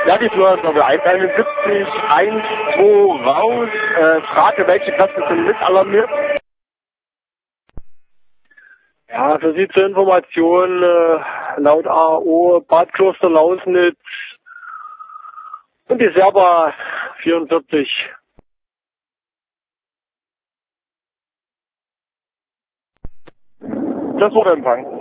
Ja, die Flora ist noch 171, 1, 2 raus. Frage, welche Plätze sind mit alarmiert? Ja, für Sie zur Information, laut AO Bad Kloster Lausnitz und die Serba 44. Das wurde Empfang.